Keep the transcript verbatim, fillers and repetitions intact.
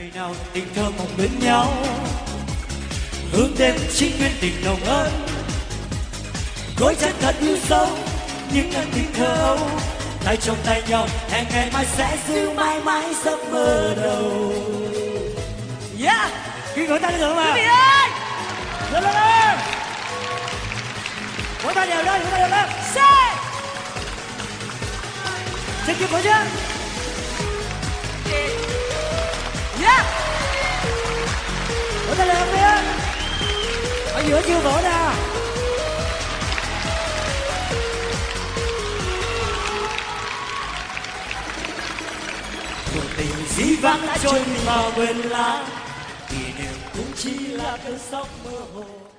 ngày nào tình thơ mộng bên nhau, hướng đêm chính nguyên tình nồng ấm, gối chân thật yêu sâu những ân tình thơ ấu, tay trong tay nhau hẹn ngày mai sẽ giữ mãi mãi giấc mơ đầu. Yeah, khi gửi tay được mà. Quý vị ơi, lên lên lên, gửi tay đều lên, gửi tay đều lên. Say, trên kia gửi chứ. Yeah, gửi tay đều không biết. Ở giữa chưa vỗ nè. Tình dĩ vãng đã trôi vào quên lãng, kỷ niệm cũng chỉ là cơn sóng mơ hồ.